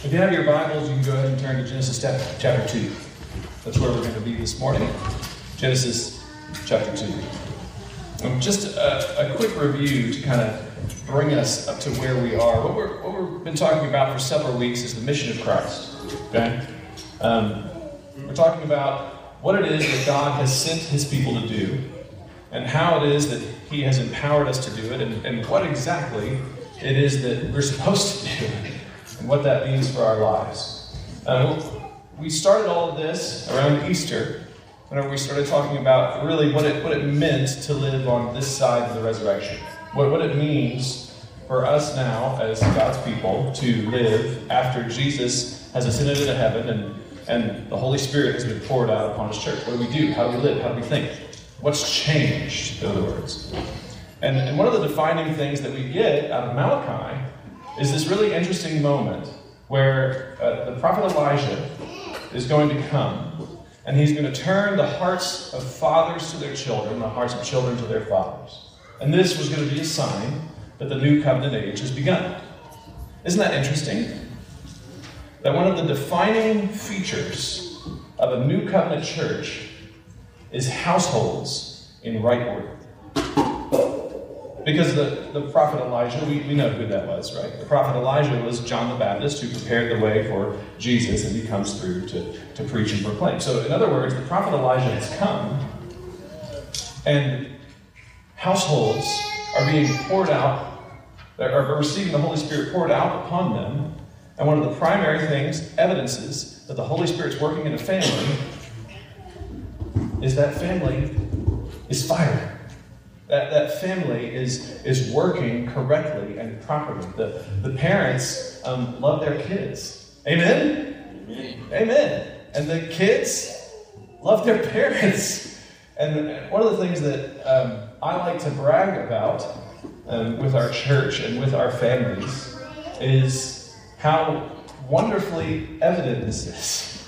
If you have your Bibles, you can go ahead and turn to Genesis chapter 2. That's where we're going to be this morning. Genesis chapter 2. Just a quick review to kind of bring us up to where we are. What we've been talking about for several weeks is the mission of Christ. Okay? We're talking about what it is that God has sent His people to do, and how it is that He has empowered us to do it, and what exactly it is that we're supposed to do, and what that means for our lives. We started all of this around Easter, whenever we started talking about really what it meant to live on this side of the resurrection. What it means for us now as God's people to live after Jesus has ascended into heaven and the Holy Spirit has been poured out upon His church. What do we do? How do we live? How do we think? What's changed, in other words? And one of the defining things that we get out of Malachi is this really interesting moment where the prophet Elijah is going to come, and he's going to turn the hearts of fathers to their children, the hearts of children to their fathers. And this was going to be a sign that the new covenant age has begun. Isn't that interesting? That one of the defining features of a new covenant church is households in right order. Because the prophet Elijah, we know who that was, right? The prophet Elijah was John the Baptist, who prepared the way for Jesus, and he comes through to preach and proclaim. So in other words, the prophet Elijah has come, and households are being poured out, are receiving the Holy Spirit poured out upon them. And one of the primary things, evidences that the Holy Spirit's working in a family, is that family is firing. That family is working correctly and properly. The parents love their kids. Amen? Amen. And the kids love their parents. And one of the things that I like to brag about with our church and with our families is how wonderfly evident this is.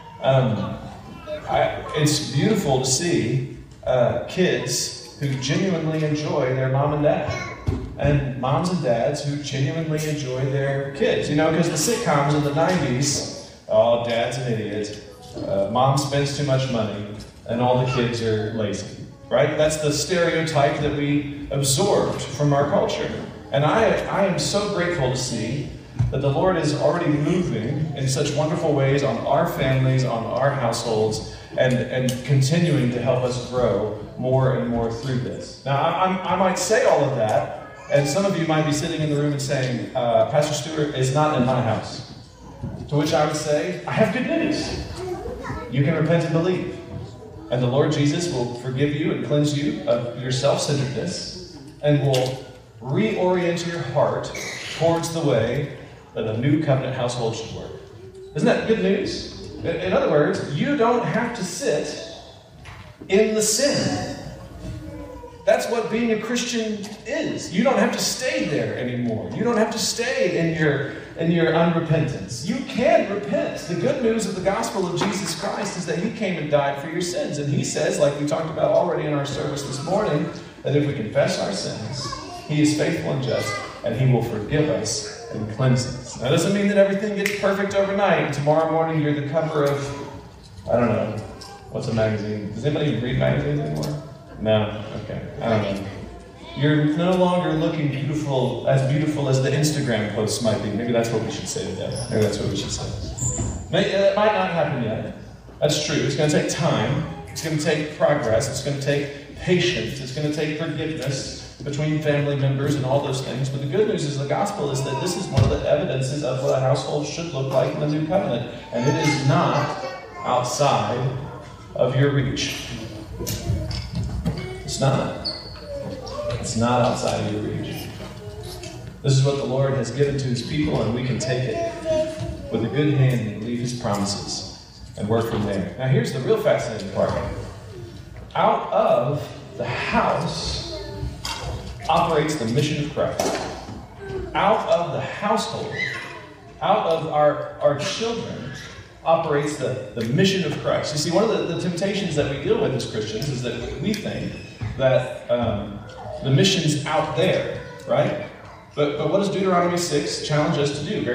It's beautiful to see kids who genuinely enjoy their mom and dad, and moms and dads who genuinely enjoy their kids. You know, because the sitcoms in the 90s, oh, dad's an idiot, mom spends too much money, and all the kids are lazy, right? That's the stereotype that we absorbed from our culture. And I am so grateful to see that the Lord is already moving in such wonderful ways on our families, on our households, and continuing to help us grow more and more through this. Now, I might say all of that, and some of you might be sitting in the room and saying, Pastor Stewart, it's not in my house. To which I would say, I have good news. You can repent and believe. And the Lord Jesus will forgive you and cleanse you of your self-centeredness, and will reorient your heart towards the way that a new covenant household should work. Isn't that good news? In other words, you don't have to sit in the sin. That's what being a Christian is. You don't have to stay there anymore. You don't have to stay in your unrepentance. You can repent. The good news of the gospel of Jesus Christ is that He came and died for your sins. And He says, like we talked about already in our service this morning, that if we confess our sins, He is faithful and just, and He will forgive us and cleanse us. Now, that doesn't mean that everything gets perfect overnight, and tomorrow morning you're the cover of, I don't know, what's a magazine? Does anybody even read magazines anymore? No? Okay. I don't know. You're no longer looking beautiful as the Instagram posts might be. Maybe that's what we should say today. Maybe that's what we should say. That might not happen yet. That's true. It's going to take time. It's going to take progress. It's going to take patience. It's going to take forgiveness between family members and all those things. But the good news is the gospel is that this is one of the evidences of what a household should look like in the new covenant. And it is not outside of your reach. It's not. It's not outside of your reach. This is what the Lord has given to His people, and we can take it with a good hand and believe His promises and work from there. Now here's the real fascinating part. Out of the house operates the mission of Christ. Out of the household, out of our children, operates the mission of Christ. You see, one of the temptations that we deal with as Christians is that we think that the mission's out there, right? But what does Deuteronomy 6 challenge us to do? Very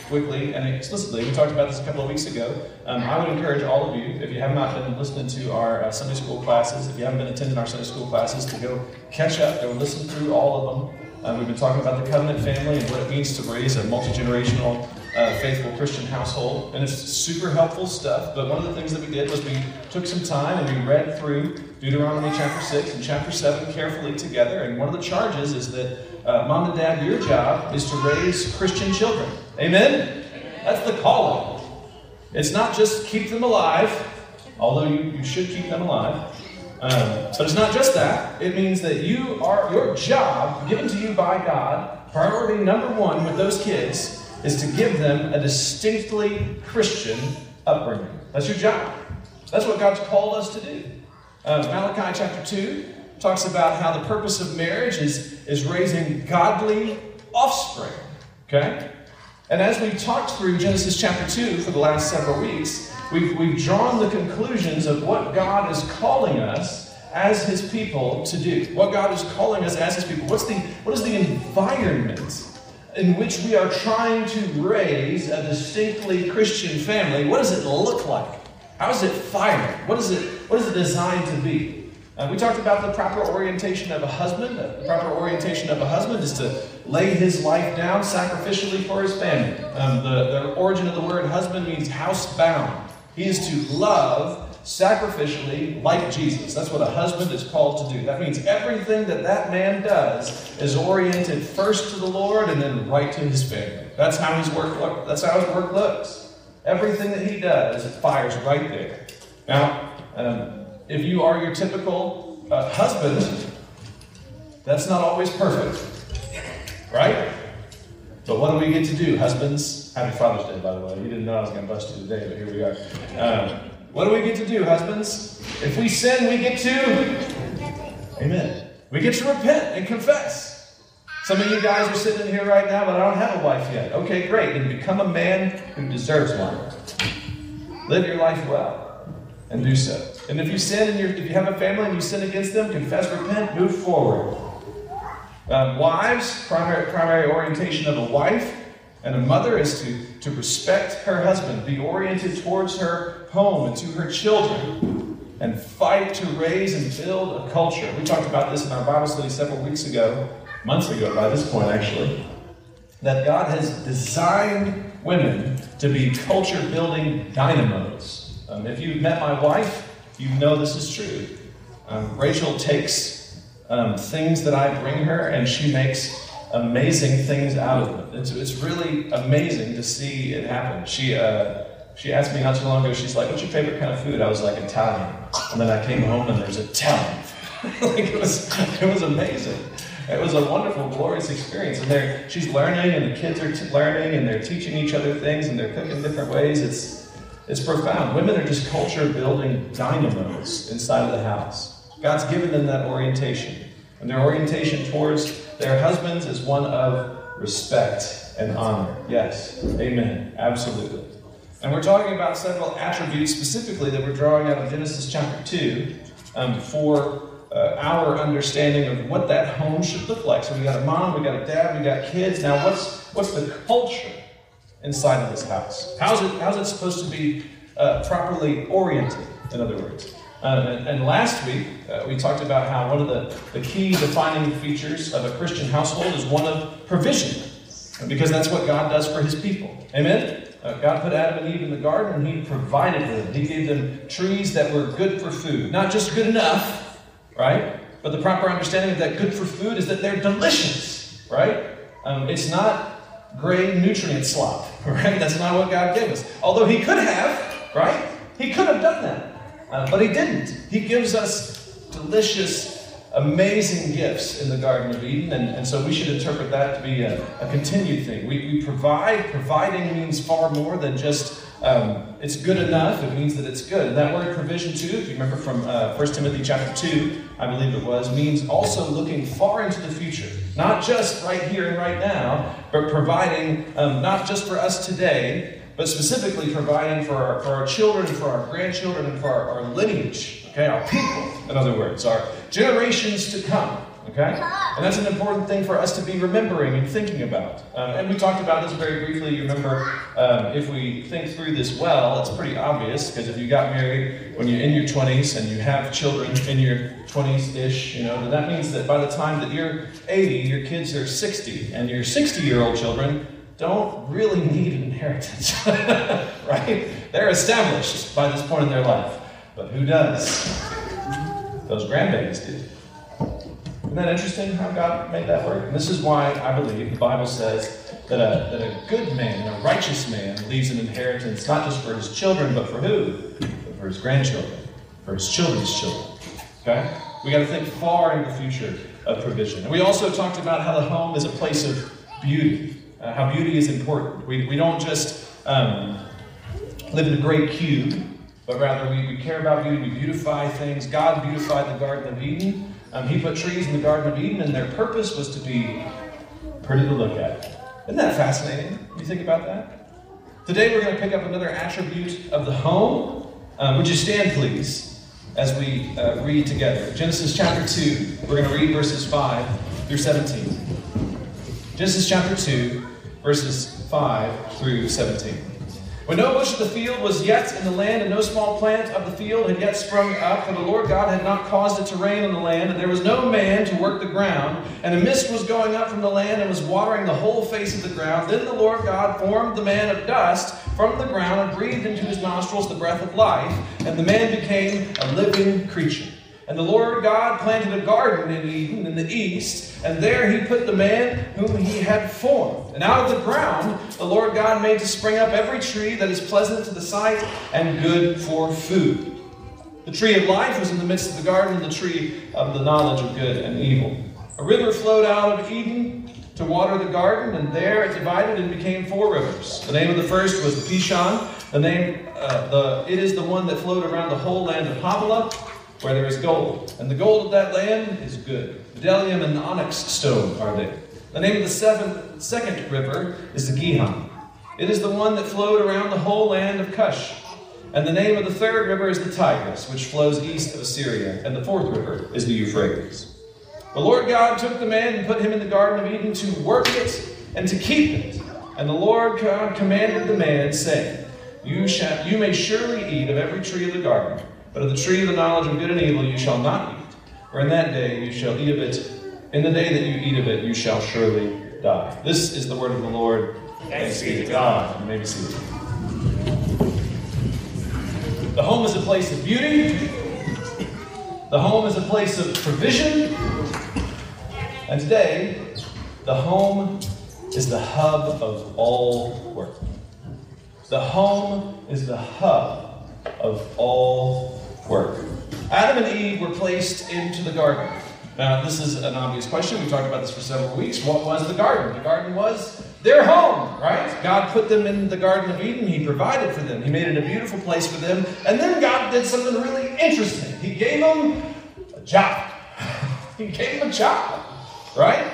quickly and explicitly, we talked about this a couple of weeks ago. I would encourage all of you, if you have not been listening to our Sunday school classes, if you haven't been attending our Sunday school classes, to go catch up, go listen through all of them. We've been talking about the covenant family and what it means to raise a multi-generational, faithful Christian household. And it's super helpful stuff, but one of the things that we did was we took some time and we read through Deuteronomy chapter 6 and chapter 7 carefully together. And one of the charges is that Mom and Dad, your job is to raise Christian children. Amen? That's the calling. It's not just keep them alive, although you should keep them alive. But it's not just that. It means that your job, given to you by God, priority number one with those kids, is to give them a distinctly Christian upbringing. That's your job. That's what God's called us to do. Malachi chapter 2 talks about how the purpose of marriage is raising godly offspring. Okay? And as we talked through Genesis chapter 2 for the last several weeks, we've drawn the conclusions of what God is calling us as His people to do. What God is calling us as His people. What is the environment in which we are trying to raise a distinctly Christian family? What does it look like? How is it firing? What is it designed to be? We talked about the proper orientation of a husband. The proper orientation of a husband is to lay his life down sacrificially for his family. The origin of the word husband means housebound. He is to love sacrificially like Jesus. That's what a husband is called to do. That means everything that man does is oriented first to the Lord and then right to his family. That's how his work looks. Everything that he does, it fires right there. Now, if you are your typical husband, that's not always perfect, right? But what do we get to do? Husbands, happy Father's Day, by the way. You didn't know I was going to bust you today, but here we are. What do we get to do, husbands? If we sin, we get to, amen. We get to repent and confess. Some of you guys are sitting in here right now, but I don't have a wife yet. Okay, great. Then become a man who deserves one. Live your life well. And do so. And if you sin, if you have a family and you sin against them, confess, repent, move forward. Wives, primary orientation of a wife and a mother is to respect her husband, be oriented towards her home and to her children, and fight to raise and build a culture. We talked about this in our Bible study several months ago by this point actually, that God has designed women to be culture-building dynamos. If you've met my wife, you know this is true. Rachel takes things that I bring her, and she makes amazing things out of them. It's really amazing to see it happen. She asked me not too long ago, she's like, what's your favorite kind of food? I was like, Italian. And then I came home and there's Italian food. It was amazing. It was a wonderful, glorious experience. And she's learning, and the kids are learning, and they're teaching each other things, and they're cooking different ways. It's profound. Women are just culture-building dynamos inside of the house. God's given them that orientation. And their orientation towards their husbands is one of respect and honor. Yes. Amen. Absolutely. And we're talking about several attributes specifically that we're drawing out of Genesis chapter 2 for our understanding of what that home should look like. So we got a mom, we got a dad, we got kids. Now what's the culture inside of this house? How's it supposed to be properly oriented, in other words? And last week, we talked about how one of the key defining features of a Christian household is one of provision, because that's what God does for His people. Amen? God put Adam and Eve in the garden, and He provided for them. He gave them trees that were good for food. Not just good enough, right? But the proper understanding of that good for food is that they're delicious, right? It's not gray nutrient slop, right? That's not what God gave us. Although He could have, right? He could have done that, but He didn't. He gives us delicious, amazing gifts in the Garden of Eden, and so we should interpret that to be a continued thing. We provide. Providing means far more than just it's good enough. It means that it's good. And that word provision too, if you remember from 1 Timothy chapter 2, I believe it was, means also looking far into the future. Not just right here and right now, but providing not just for us today, but specifically providing for our children, for our grandchildren, and for our lineage, okay, our people, in other words, our generations to come. Okay? And that's an important thing for us to be remembering and thinking about. And we talked about this very briefly. You remember, if we think through this well, it's pretty obvious, because if you got married when you're in your 20s and you have children in your 20s-ish, then that means that by the time that you're 80, your kids are 60, and your 60-year-old children don't really need an inheritance, right? They're established by this point in their life. But who does? Those grandbabies do. Isn't that interesting how God made that work? And this is why I believe the Bible says that a good man, a righteous man, leaves an inheritance not just for his children, but for who? But for his grandchildren, for his children's children. Okay? We got to think far into the future of provision. And we also talked about how the home is a place of beauty, how beauty is important. We don't just live in a great cube, but rather we care about beauty. We beautify things. God beautified the Garden of Eden. He put trees in the Garden of Eden, and their purpose was to be pretty to look at. Isn't that fascinating? You think about that? Today we're going to pick up another attribute of the home. Would you stand, please, as we read together? Genesis chapter 2. We're going to read verses 5 through 17. Genesis chapter 2, verses 5 through 17. When no bush of the field was yet in the land, and no small plant of the field had yet sprung up, for the Lord God had not caused it to rain on the land, and there was no man to work the ground, and a mist was going up from the land and was watering the whole face of the ground. Then the Lord God formed the man of dust from the ground and breathed into his nostrils the breath of life, and the man became a living creature. And the Lord God planted a garden in Eden in the east, and there he put the man whom he had formed. And out of the ground the Lord God made to spring up every tree that is pleasant to the sight and good for food. The tree of life was in the midst of the garden, and the tree of the knowledge of good and evil. A river flowed out of Eden to water the garden, and there it divided and became 4 rivers. The name of the first was Pishon. It is the one that flowed around the whole land of Havilah, where there is gold. And the gold of that land is good. Bdellium and onyx stone are there. The name of the second river is the Gihon. It is the one that flowed around the whole land of Cush. And the name of the third river is the Tigris, which flows east of Assyria. And the fourth river is the Euphrates. The Lord God took the man and put him in the Garden of Eden to work it and to keep it. And the Lord God commanded the man, saying, You may surely eat of every tree of the garden, but of the tree of the knowledge of good and evil you shall not eat, for in that day you shall eat of it. In the day that you eat of it, you shall surely die. This is the word of the Lord. Thanks be to God. You may be seated. The home is a place of beauty. The home is a place of provision. And today, the home is the hub of all work. The home is the hub of all work. Adam and Eve were placed into the garden. Now, this is an obvious question. We've talked about this for several weeks. What was the garden? The garden was their home, right? God put them in the Garden of Eden. He provided for them. He made it a beautiful place for them. And then God did something really interesting. He gave them a job. He gave them a job, right?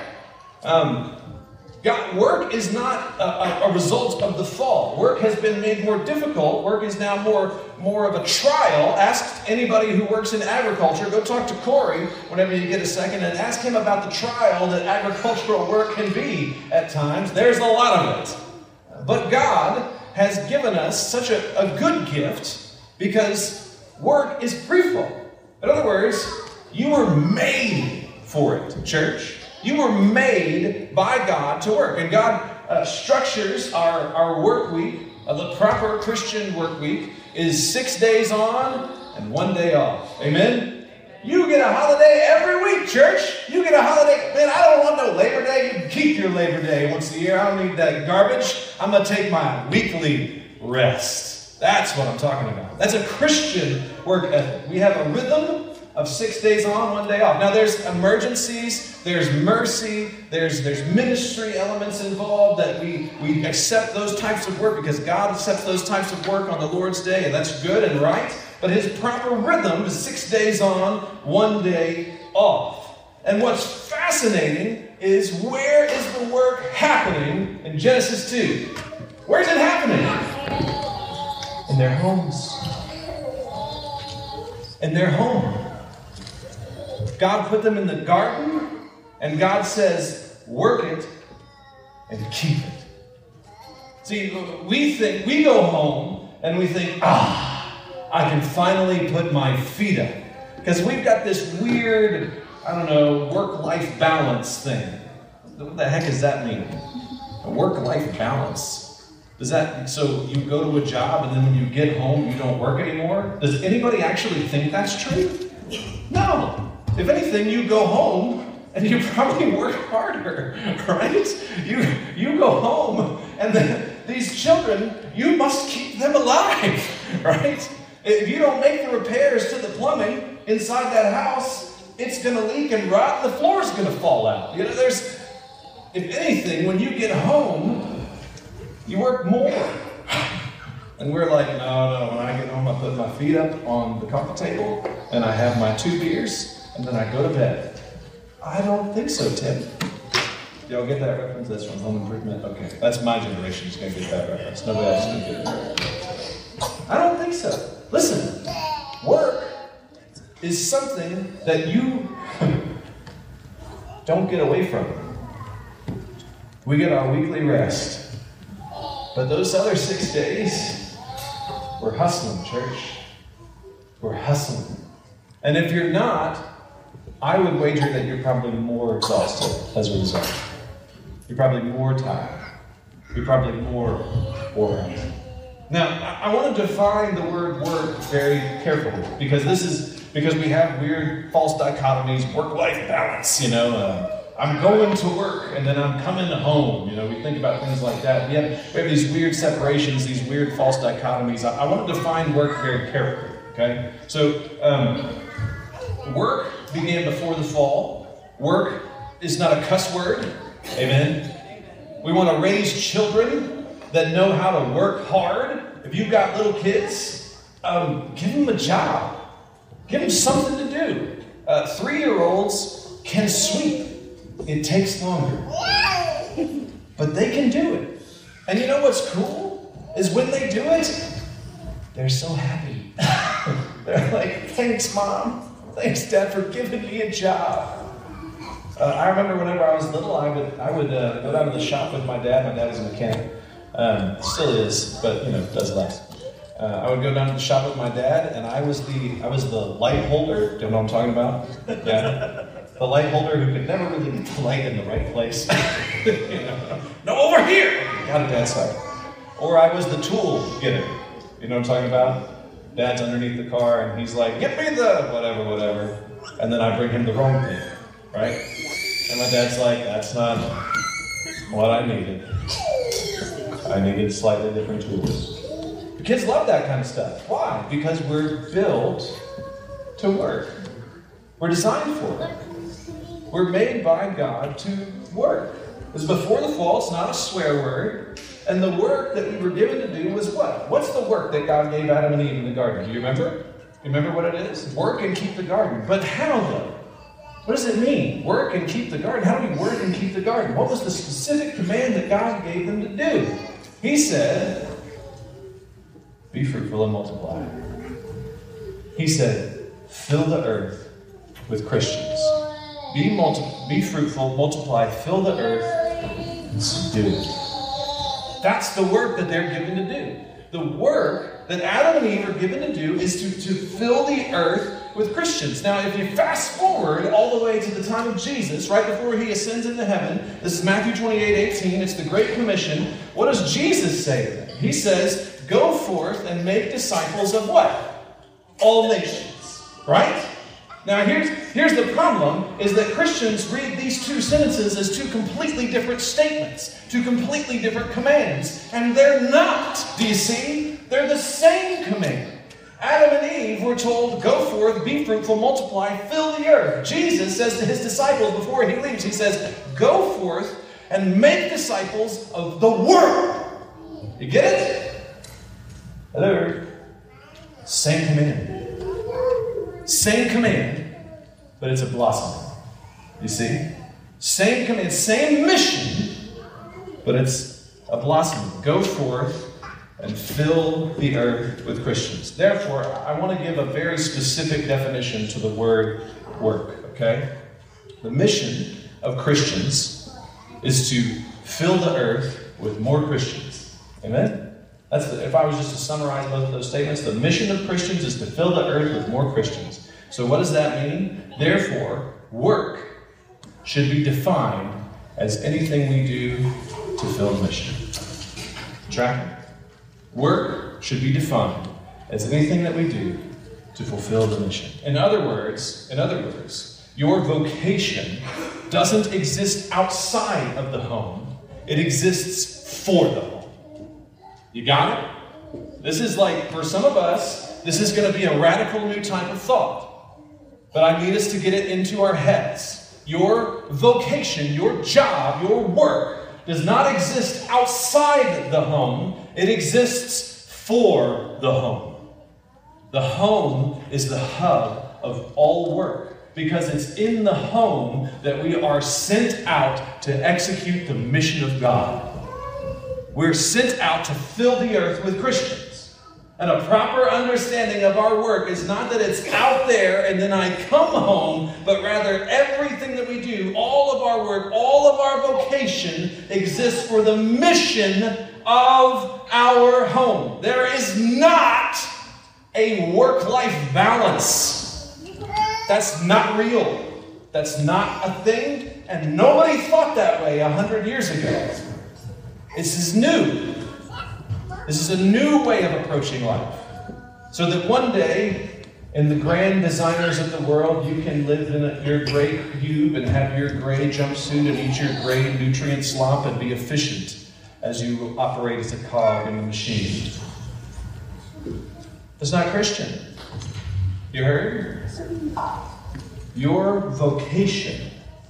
Work is not a result of the fall. Work has been made more difficult. Work is now more of a trial. Ask anybody who works in agriculture. Go talk to Corey whenever you get a second and ask him about the trial that agricultural work can be at times. There's a lot of it. But God has given us such a good gift because work is fruitful. In other words, you were made for it, church. You were made by God to work. And God structures our work week. The proper Christian work week is 6 days on and 1 day off. Amen? You get a holiday every week, church. You get a holiday. Man, I don't want no Labor Day. You can keep your Labor Day once a year. I don't need that garbage. I'm going to take my weekly rest. That's what I'm talking about. That's a Christian work ethic. We have a rhythm of 6 days on, 1 day off. Now there's emergencies, there's mercy, there's ministry elements involved that we accept those types of work because God accepts those types of work on the Lord's day, and that's good and right. But his proper rhythm is 6 days on, 1 day off. And what's fascinating is where is the work happening in Genesis 2? Where's it happening? In their homes. In their home. God put them in the garden, And God says, work it and keep it. See, we go home and we think, I can finally put my feet up. Because we've got this weird, work-life balance thing. What the heck does that mean? A work-life balance. So you go to a job and then when you get home, you don't work anymore? Does anybody actually think that's true? No. If anything, you go home and you probably work harder, right? You go home and then these children, you must keep them alive, right? If you don't make the repairs to the plumbing inside that house, it's going to leak and rot, and the floor's going to fall out. If anything, when you get home, you work more. And we're like, no, when I get home, I put my feet up on the coffee table, and I have my 2 beers, and then I go to bed. I don't think so, Tim. Y'all get that reference? That's from Home Improvement? Okay, that's my generation who's going to get that reference. Nobody else is going to get it. I don't think so. Listen, work is something that you don't get away from. We get our weekly rest. But those other 6 days, we're hustling, church. We're hustling. And if you're not, I would wager that you're probably more exhausted as a result. You're probably more tired. You're probably more worn out. Now, I want to define the word work very carefully because we have weird false dichotomies, work-life balance, I'm going to work and then I'm coming home. We think about things like that. We have these weird separations, these weird false dichotomies. I want to define work very carefully, okay? So, work began before the fall. Work is not a cuss word. Amen? We want to raise children that know how to work hard. If you've got little kids, give them a job. Give them something to do. 3-year-olds can sweep. It takes longer. But they can do it. And you know what's cool? Is when they do it, they're so happy. They're like, thanks, Mom. Thanks, Dad, for giving me a job. I remember whenever I was little, I would go down to the shop with my dad. My dad was a mechanic. Still is, but does less. I would go down to the shop with my dad, and I was the light holder. Do you know what I'm talking about? Yeah. The light holder who could never really get the light in the right place. No, over here! Got it, Dad's side. Or I was the tool getter. You know what I'm talking about? Dad's underneath the car, and he's like, get me the whatever. And then I bring him the wrong thing, right? And my dad's like, that's not what I needed. I needed slightly different tools. The kids love that kind of stuff. Why? Because we're built to work. We're designed for it. We're made by God to work. It's before the fall, it's not a swear word. And the work that we were given to do was what? What's the work that God gave Adam and Eve in the garden? Do you remember? You remember what it is? Work and keep the garden. But how though? What does it mean? Work and keep the garden. How do we work and keep the garden? What was the specific command that God gave them to do? He said, be fruitful and multiply. He said, fill the earth with Christians. Be fruitful, multiply, fill the earth, and subdue it. That's the work that they're given to do. The work that Adam and Eve are given to do is to fill the earth with Christians. Now, if you fast forward all the way to the time of Jesus, right before he ascends into heaven, this is Matthew 28:18, it's the Great Commission. What does Jesus say to them? He says, go forth and make disciples of what? All nations, right? Now, here's the problem, is that Christians read these two sentences as two completely different statements, two completely different commands, and they're not, do you see? They're the same command. Adam and Eve were told, go forth, be fruitful, multiply, fill the earth. Jesus says to his disciples before he leaves, he says, go forth and make disciples of the world. You get it? Hello? Same command. Same command, but it's a blossoming. You see? Same command, same mission, but it's a blossoming. Go forth and fill the earth with Christians. Therefore, I want to give a very specific definition to the word work, okay? The mission of Christians is to fill the earth with more Christians. Amen? If I was just to summarize both of those statements, the mission of Christians is to fill the earth with more Christians. So what does that mean? Therefore, work should be defined as anything we do to fill the mission. Tracking? Work should be defined as anything that we do to fulfill the mission. In other words, your vocation doesn't exist outside of the home. It exists for the home. You got it? This is like, for some of us, this is going to be a radical new type of thought. But I need us to get it into our heads. Your vocation, your job, your work does not exist outside the home. It exists for the home. The home is the hub of all work because it's in the home that we are sent out to execute the mission of God. We're sent out to fill the earth with Christians. And a proper understanding of our work is not that it's out there and then I come home, but rather everything that we do, all of our work, all of our vocation exists for the mission of our home. There is not a work-life balance. That's not real. That's not a thing, and nobody thought that way 100 years ago. This is new. This is a new way of approaching life. So that one day, in the grand designers of the world, you can live in your gray cube and have your gray jumpsuit and eat your gray nutrient slop and be efficient as you operate as a cog in the machine. That's not Christian. You heard? Your vocation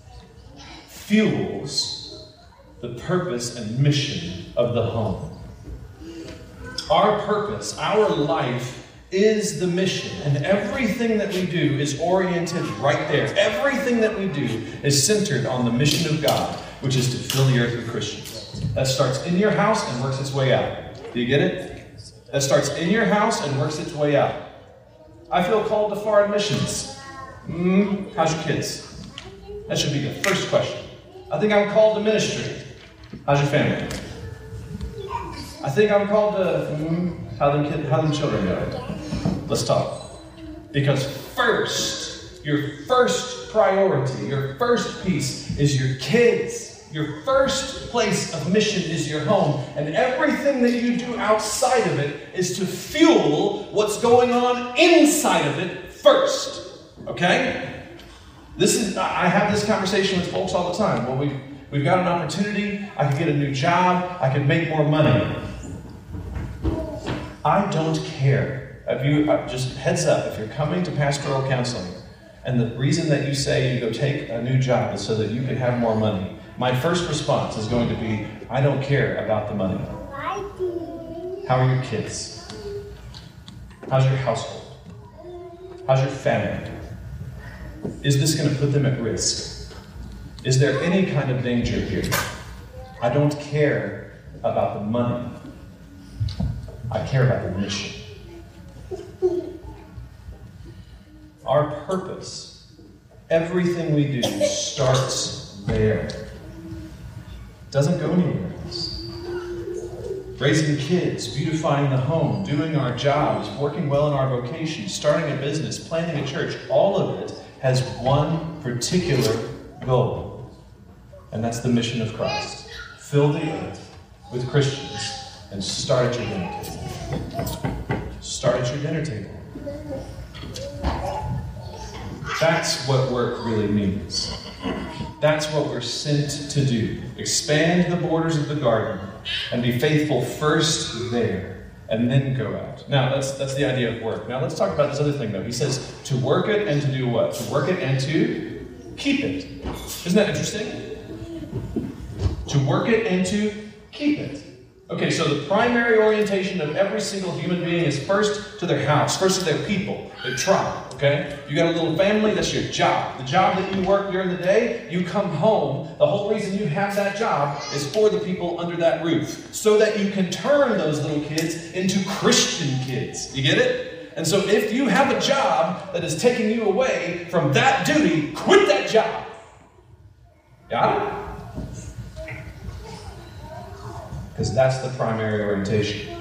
fuels the purpose and mission of the home. Our purpose, our life, is the mission. And everything that we do is oriented right there. Everything that we do is centered on the mission of God, which is to fill the earth with Christians. That starts in your house and works its way out. Do you get it? That starts in your house and works its way out. I feel called to foreign missions. How's your kids? That should be the first question. I think I'm called to ministry. How's your family? I think I'm called to, how them children go? Let's talk. Because first, your first priority, your first piece is your kids. Your first place of mission is your home. And everything that you do outside of it is to fuel what's going on inside of it first. Okay? I have this conversation with folks all the time. Well, we've got an opportunity. I could get a new job. I could make more money. I don't care. Just heads up, if you're coming to pastoral counseling, and the reason that you say you go take a new job is so that you can have more money, my first response is going to be, I don't care about the money. How are your kids? How's your household? How's your family? Is this going to put them at risk? Is there any kind of danger here? I don't care about the money. I care about the mission. Our purpose, everything we do starts there. Doesn't go anywhere else. Raising kids, beautifying the home, doing our jobs, working well in our vocation, starting a business, planting a church, all of it has one particular goal. And that's the mission of Christ. Fill the earth with Christians and start at your dinner table. Start at your dinner table. That's what work really means. That's what we're sent to do. Expand the borders of the garden and be faithful first there and then go out. Now, that's the idea of work. Now, let's talk about this other thing, though. He says to work it and to do what? To work it and to keep it. Isn't that interesting? To work it and to keep it. Okay, so the primary orientation of every single human being is first to their house, first to their people, their tribe, okay? You got a little family, that's your job. The job that you work during the day, you come home. The whole reason you have that job is for the people under that roof, so that you can turn those little kids into Christian kids. You get it? And so if you have a job that is taking you away from that duty, quit that job. Got it? Because that's the primary orientation.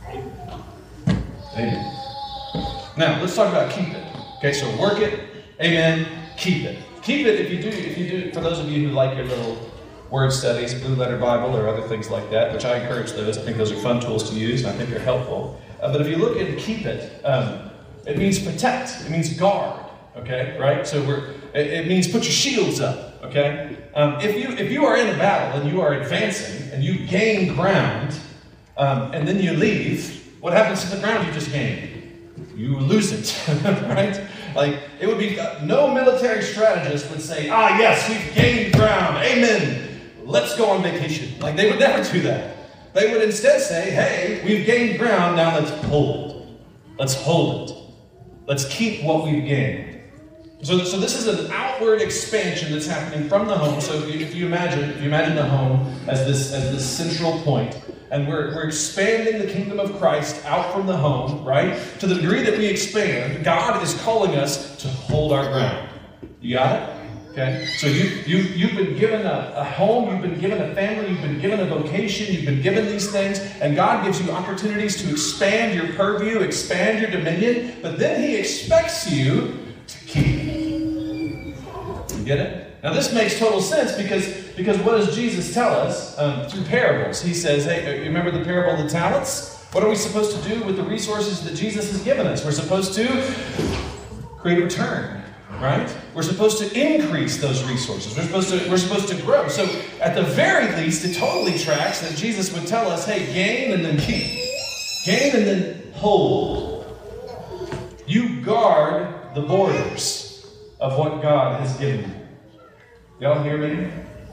Amen. Now, let's talk about keep it. Okay, so work it. Amen. Keep it. Keep it if you do, for those of you who like your little word studies, Blue Letter Bible or other things like that, which I encourage those. I think those are fun tools to use, and I think they're helpful. But if you look at keep it, it means protect. It means guard. Okay, right? So it means put your shields up. Okay? If you are in a battle and you are advancing and you gain ground, and then you leave, what happens to the ground you just gained? You lose it, right? Like, it would be, no military strategist would say, yes, we've gained ground, amen, let's go on vacation. Like, they would never do that. They would instead say, hey, we've gained ground, now let's hold it. Let's hold it. Let's keep what we've gained. So this is an outward expansion that's happening from the home. So if you imagine the home as this central point, and we're expanding the kingdom of Christ out from the home, right? To the degree that we expand, God is calling us to hold our ground. You got it? Okay? So you've been given a home, you've been given a family, you've been given a vocation, you've been given these things, and God gives you opportunities to expand your purview, expand your dominion, but then He expects you to keep. You get it? Now this makes total sense because what does Jesus tell us through parables? He says, hey, you remember the parable of the talents? What are we supposed to do with the resources that Jesus has given us? We're supposed to create a return, right? We're supposed to increase those resources. We're supposed to grow. So at the very least, it totally tracks that Jesus would tell us, hey, gain and then keep. Gain and then hold. You guard the borders of what God has given you. Y'all hear me?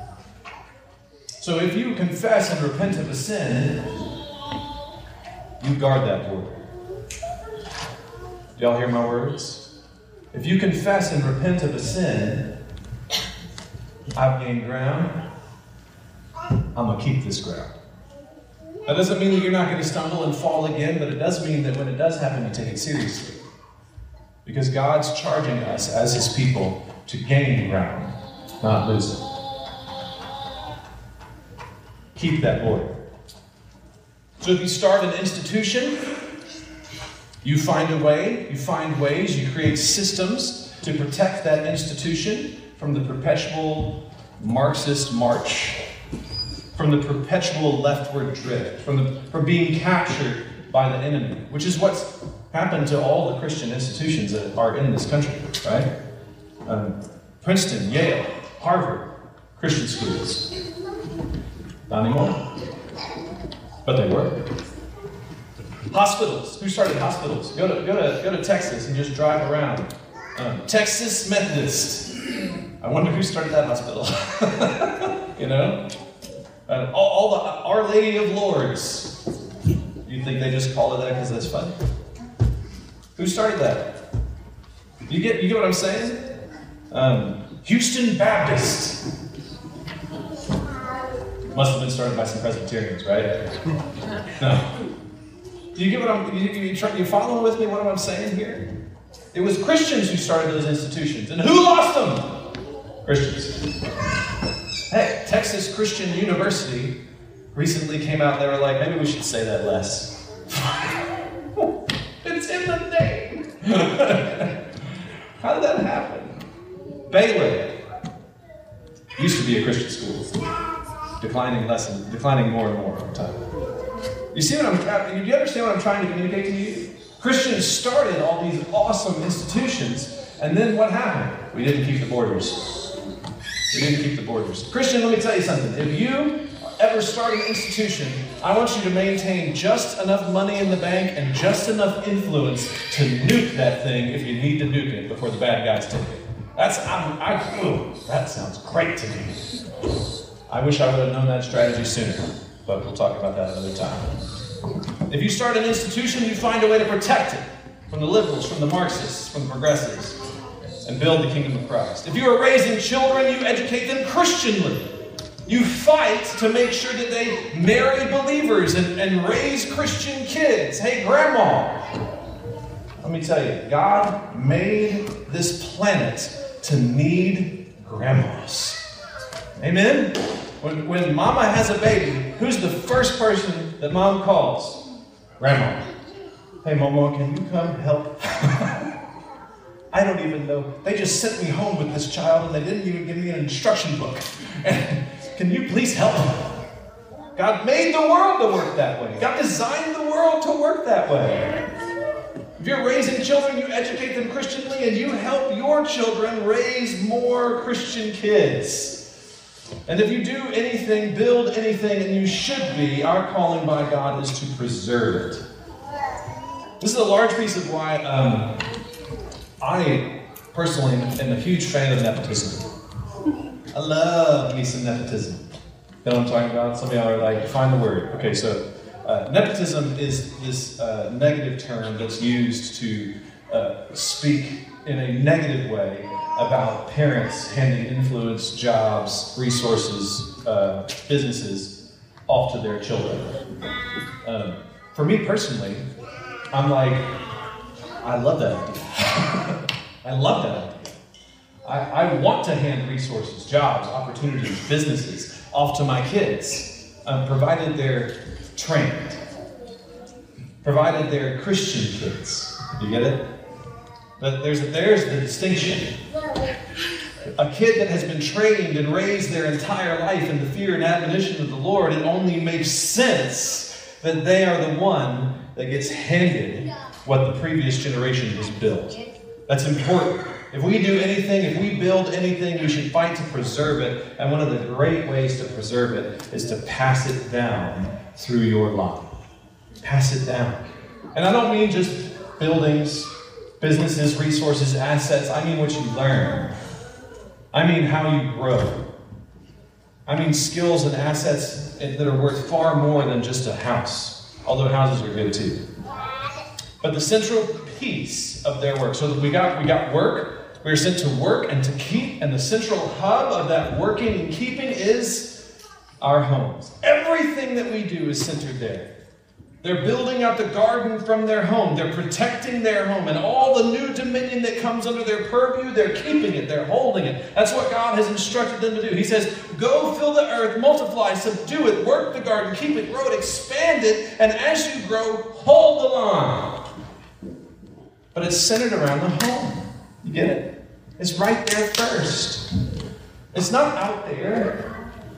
So if you confess and repent of a sin, you guard that border. Y'all hear my words? If you confess and repent of a sin, I've gained ground. I'm going to keep this ground. That doesn't mean that you're not going to stumble and fall again, but it does mean that when it does happen, you take it seriously. Because God's charging us as His people to gain ground, not lose it. Keep that border. So if you start an institution, you find a way, you find ways, you create systems to protect that institution from the perpetual Marxist march, from the perpetual leftward drift, from being captured by the enemy, which is what's happened to all the Christian institutions that are in this country, right? Princeton, Yale, Harvard, Christian schools. Not anymore. But they were. Hospitals. Who started hospitals? Go to Texas and just drive around. Texas Methodist. I wonder who started that hospital. You know? All the Our Lady of Lourdes. You think they just called it that because that's funny? Who started that? You get what I'm saying? Houston Baptist. Must have been started by some Presbyterians, right? No. Do you get what you following with me? What I'm saying here? It was Christians who started those institutions, and who lost them? Christians. Hey, Texas Christian University recently came out. And they were like, maybe we should say that less. It's in the name. How did that happen? Baylor used to be a Christian school, declining more and more over time. You see what do you understand what I'm trying to communicate to you? Christians started all these awesome institutions, and then what happened? We didn't keep the borders. Christian, let me tell you something. If you ever start an institution, I want you to maintain just enough money in the bank and just enough influence to nuke that thing if you need to nuke it before the bad guys take it. That sounds great to me. I wish I would have known that strategy sooner, but we'll talk about that another time. If you start an institution, you find a way to protect it from the liberals, from the Marxists, from the progressives, and build the kingdom of Christ. If you are raising children, you educate them Christianly. You fight to make sure that they marry believers and raise Christian kids. Hey, Grandma, let me tell you, God made this planet to need grandmas. Amen? When mama has a baby, who's the first person that mom calls? Grandma. Hey, Mama, can you come help? I don't even know. They just sent me home with this child and they didn't even give me an instruction book. Can you please help? God made the world to work that way. God designed the world to work that way. If you're raising children, you educate them Christianly and you help your children raise more Christian kids. And if you do anything, build anything, and you should be, our calling by God is to preserve it. This is a large piece of why I personally am a huge fan of nepotism. I love me some nepotism. You know what I'm talking about? Some of y'all are like, define the word. Okay, so nepotism is this negative term that's used to speak in a negative way about parents handing influence, jobs, resources, businesses off to their children. For me personally, I'm like, I love that idea. I love that idea. I want to hand resources, jobs, opportunities, businesses off to my kids, provided they're trained, provided they're Christian kids. You get it? But there's the distinction. A kid that has been trained and raised their entire life in the fear and admonition of the Lord, it only makes sense that they are the one that gets handed what the previous generation has built. That's important. If we do anything, if we build anything, we should fight to preserve it. And one of the great ways to preserve it is to pass it down through your line. Pass it down. And I don't mean just buildings, businesses, resources, assets. I mean what you learn. I mean how you grow. I mean skills and assets that are worth far more than just a house. Although houses are good too. But the central piece of their work. So that we got work. We are sent to work and to keep. And the central hub of that working and keeping is our homes. Everything that we do is centered there. They're building out the garden from their home. They're protecting their home. And all the new dominion that comes under their purview, they're keeping it. They're holding it. That's what God has instructed them to do. He says, go fill the earth, multiply, subdue it, work the garden, keep it, grow it, expand it. And as you grow, hold the line. But it's centered around the home. You get it? It's right there first. It's not out there.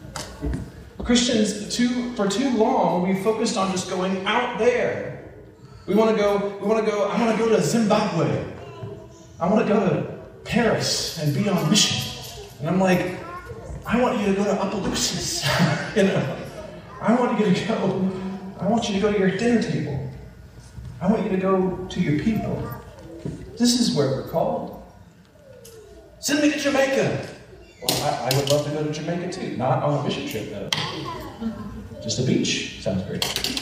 Christians, for too long, we focused on just going out there. I want to go to Zimbabwe. I want to go to Paris and be on mission. And I'm like, I want you to go to Opelousas. I want you to go to your dinner table. I want you to go to your people. This is where we're called. Send me to Jamaica. Well, I would love to go to Jamaica too. Not on a mission trip, though. Just a beach. Sounds great.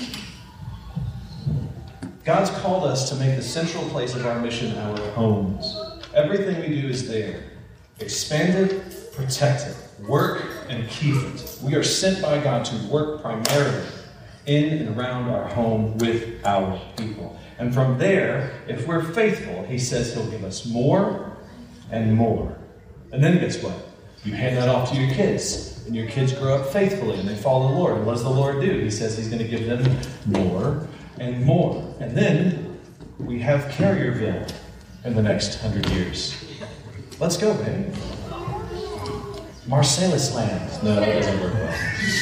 God's called us to make the central place of our mission our homes. Everything we do is there. Expand it, protect it, work, and keep it. We are sent by God to work primarily in and around our home with our people. And from there, if we're faithful, He says He'll give us more and more. And then guess what? You hand that off to your kids, and your kids grow up faithfully, and they follow the Lord. And what does the Lord do? He says He's going to give them more and more. And then we have Carrierville in the next 100 years. Let's go, baby. Marcellus land. No, that doesn't work well.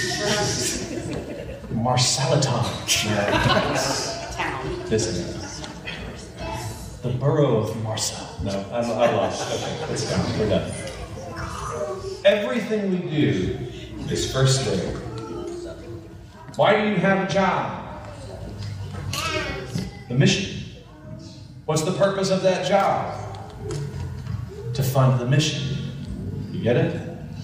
Marsalaton. No. Town. This is the borough of Marcel. No, I lost. Okay, let's go. We're done. Everything we do is first there. Why do you have a job? The mission. What's the purpose of that job? To fund the mission. You get it?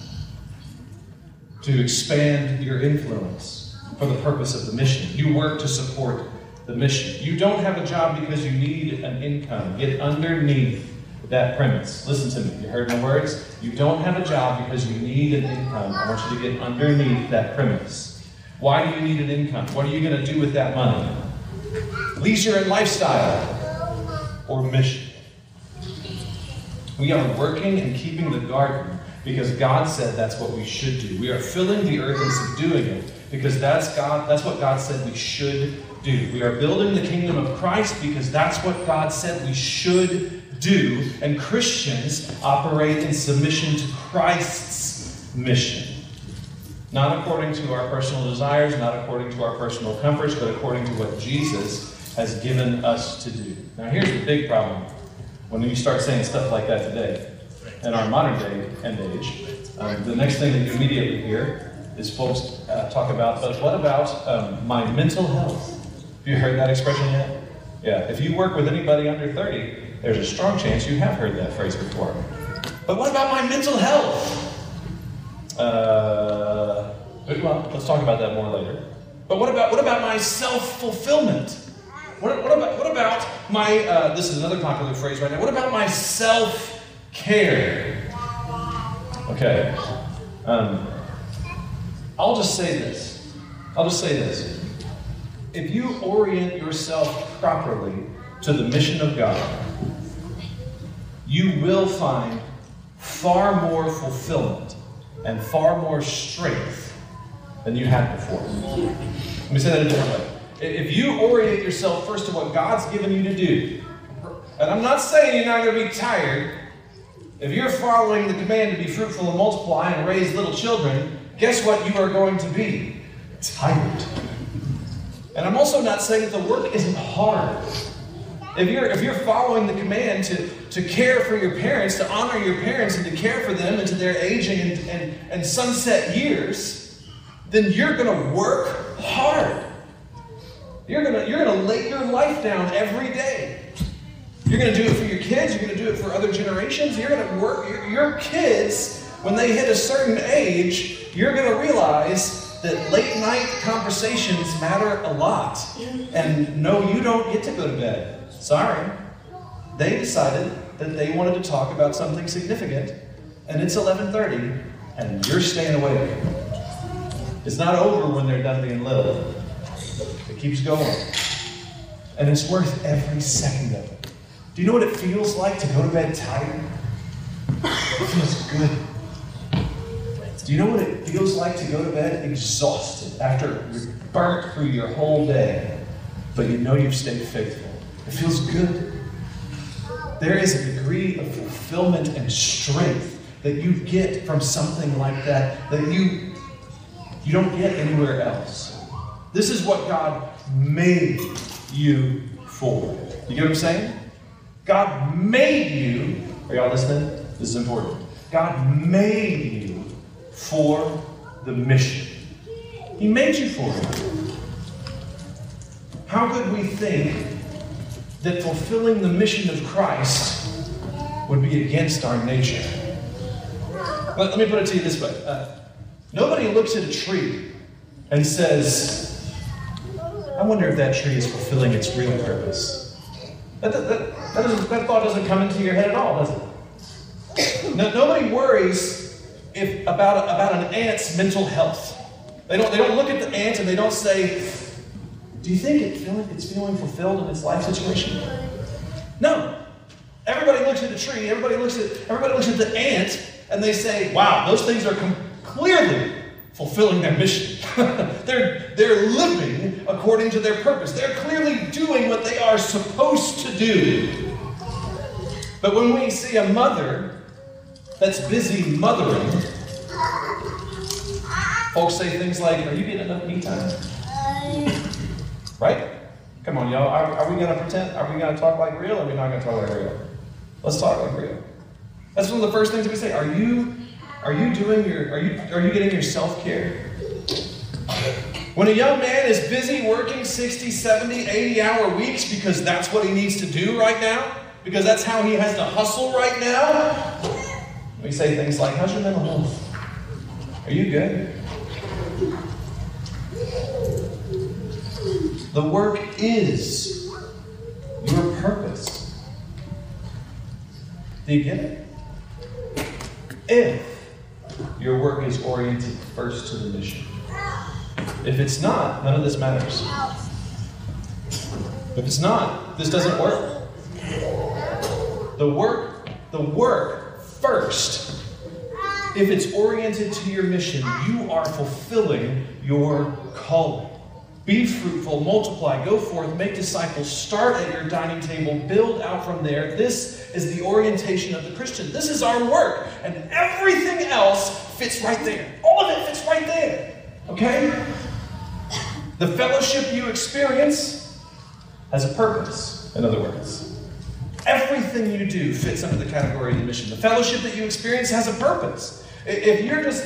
To expand your influence for the purpose of the mission. You work to support the mission. You don't have a job because you need an income. Get underneath that premise. Listen to me. You heard my words? You don't have a job because you need an income. I want you to get underneath that premise. Why do you need an income? What are you going to do with that money? Leisure and lifestyle or mission? We are working and keeping the garden because God said that's what we should do. We are filling the earth and subduing it because that's what God said we should do. We are building the kingdom of Christ because that's what God said we should do. And Christians operate in submission to Christ's mission. Not according to our personal desires, not according to our personal comforts, but according to what Jesus has given us to do. Now here's the big problem. When you start saying stuff like that today, in our modern day and age, the next thing that you immediately hear is folks talk about, but what about my mental health? Have you heard that expression yet? Yeah, if you work with anybody under 30, there's a strong chance you have heard that phrase before. But what about my mental health? Well, let's talk about that more later. But what about my self-fulfillment? What about my, this is another popular phrase right now, what about my self-care? Okay. I'll just say this. If you orient yourself properly to the mission of God, you will find far more fulfillment and far more strength than you had before. Let me say that a different way. If you orient yourself first to what God's given you to do, and I'm not saying you're not going to be tired. If you're following the command to be fruitful and multiply and raise little children, guess what you are going to be? Tired. And I'm also not saying that the work isn't hard. If you're following the command to care for your parents, to honor your parents, and to care for them into their aging and sunset years, then you're going to work hard. You're going to lay your life down every day. You're going to do it for your kids. You're going to do it for other generations. You're going to work. Your kids, when they hit a certain age, you're going to realize that late night conversations matter a lot. And no, you don't get to go to bed. Sorry. They decided that they wanted to talk about something significant, and it's 11:30, and you're staying awake. It's not over when they're done being little. It keeps going. And it's worth every second of it. Do you know what it feels like to go to bed tired? It feels good. Do you know what it feels like to go to bed exhausted after you've burnt through your whole day, but you know you've stayed faithful? It feels good. There is a degree of fulfillment and strength that you get from something like that you don't get anywhere else. This is what God made you for. You get what I'm saying? God made you, are y'all listening? This is important. God made you for the mission. He made you for it. How could we think that fulfilling the mission of Christ would be against our nature? Let me put it to you this way. Nobody looks at a tree and says, I wonder if that tree is fulfilling its real purpose. That thought doesn't come into your head at all, does it? Nobody worries about an ant's mental health. They don't look at the ant and they don't say, do you think it's feeling fulfilled in its life situation? No. Everybody looks at the tree, everybody looks at the ant, and they say, wow, those things are clearly fulfilling their mission. They're living according to their purpose. They're clearly doing what they are supposed to do. But when we see a mother that's busy mothering, folks say things like, are you getting enough me time? Right? Come on, y'all. Are we going to pretend? Are we going to talk like real, or are we not going to talk like real? Let's talk like real. That's one of the first things we say. Are you getting your self-care? When a young man is busy working 60, 70, 80-hour weeks because that's what he needs to do right now, because that's how he has to hustle right now, we say things like, how's your mental health? Are you good? The work is your purpose. Do you get it? If your work is oriented first to the mission. If it's not, none of this matters. If it's not, this doesn't work. The work first if it's oriented to your mission, you are fulfilling your calling. Be fruitful, multiply, go forth, make disciples, start at your dining table, build out from there. This is the orientation of the Christian. This is our work, and everything else fits right there. All of it fits right there. Okay? The fellowship you experience has a purpose, in other words. Everything you do fits under the category of the mission. The fellowship that you experience has a purpose. If you're just,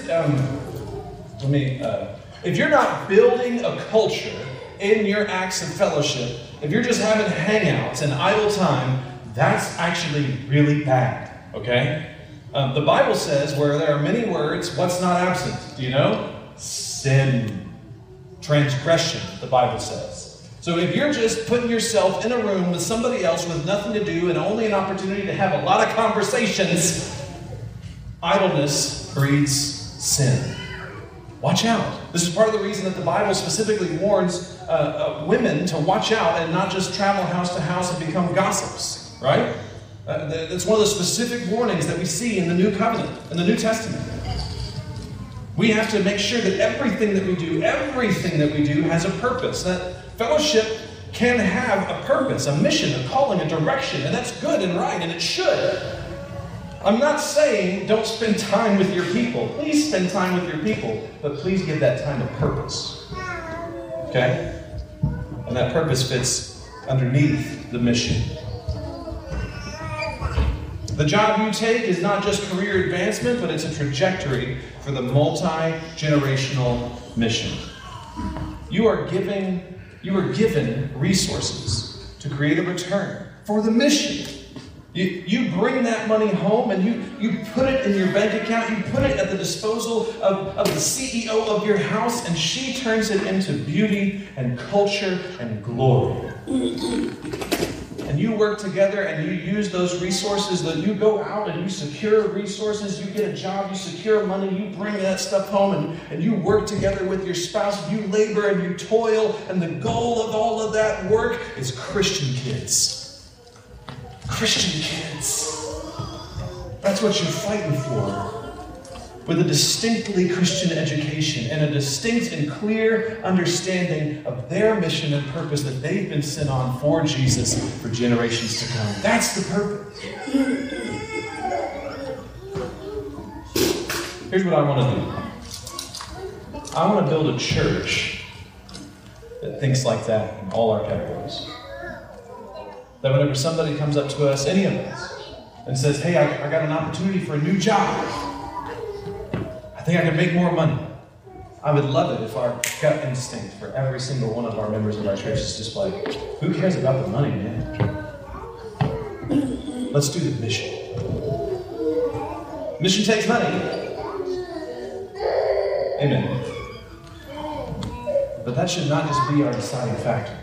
if you're not building a culture in your acts of fellowship, if you're just having hangouts and idle time, that's actually really bad, okay? The Bible says where there are many words, what's not absent? Do you know? Sin. Transgression, the Bible says. So if you're just putting yourself in a room with somebody else with nothing to do and only an opportunity to have a lot of conversations, idleness breeds sin. Watch out. This is part of the reason that the Bible specifically warns women to watch out and not just travel house to house and become gossips, right? That's one of the specific warnings that we see in the New Covenant, in the New Testament. We have to make sure that everything that we do has a purpose. That fellowship can have a purpose, a mission, a calling, a direction, and that's good and right, and it should. I'm not saying don't spend time with your people. Please spend time with your people, but please give that time a purpose. Okay? And that purpose fits underneath the mission. The job you take is not just career advancement, but it's a trajectory for the multi-generational mission. You are given resources to create a return for the mission. You bring that money home and you put it in your bank account, you put it at the disposal of the CEO of your house, and she turns it into beauty and culture and glory. And you work together and you use those resources, that you go out and you secure resources, you get a job, you secure money, you bring that stuff home and you work together with your spouse, you labor and you toil, and the goal of all of that work is Christian kids. Christian kids. That's what you're fighting for. With a distinctly Christian education and a distinct and clear understanding of their mission and purpose that they've been sent on for Jesus for generations to come. That's the purpose. Here's what I want to do. I want to build a church that thinks like that in all our categories. That whenever somebody comes up to us, any of us, and says, hey, I got an opportunity for a new job. I think I can make more money. I would love it if our gut instinct for every single one of our members of our church is just like, who cares about the money, man? Let's do the mission. Mission takes money. Amen. But that should not just be our deciding factor.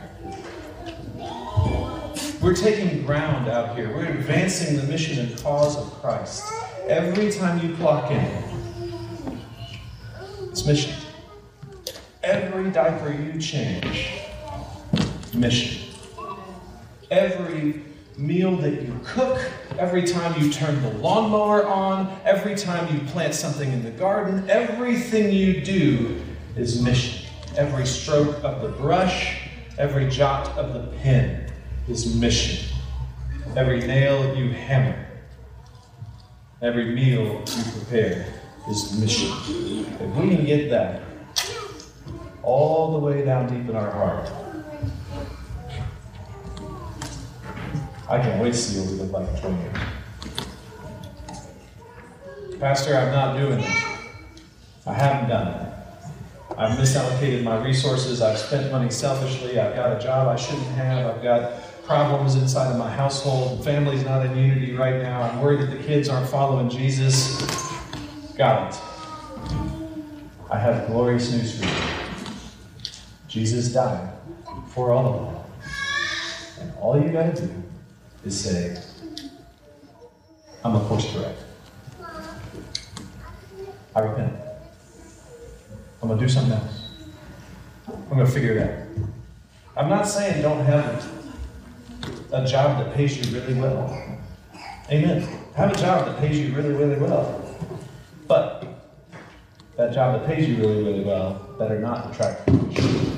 We're taking ground out here. We're advancing the mission and cause of Christ. Every time you clock in, it's mission. Every diaper you change, mission. Every meal that you cook, every time you turn the lawnmower on, every time you plant something in the garden, everything you do is mission. Every stroke of the brush, every jot of the pen is mission. Every nail you hammer, every meal you prepare is mission. If we can get that all the way down deep in our heart, I can't wait to see what we look like in 20 years. Pastor, I'm not doing it. I haven't done it. I've misallocated my resources. I've spent money selfishly. I've got a job I shouldn't have. I've got problems inside of my household. The family's not in unity right now. I'm worried that the kids aren't following Jesus. Got it. I have glorious news for you. Jesus died for all of that. And all you got to do is say, I'm a course correct. I repent. I'm going to do something else. I'm going to figure it out. I'm not saying don't have a job that pays you really well. Amen. Have a job that pays you really, really well. But that job that pays you really, really well better not attract attention.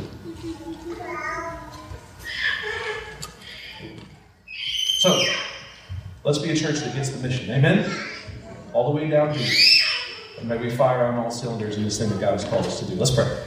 So, let's be a church that gets the mission. Amen? All the way down here. And may we fire on all cylinders in this thing that God has called us to do. Let's pray.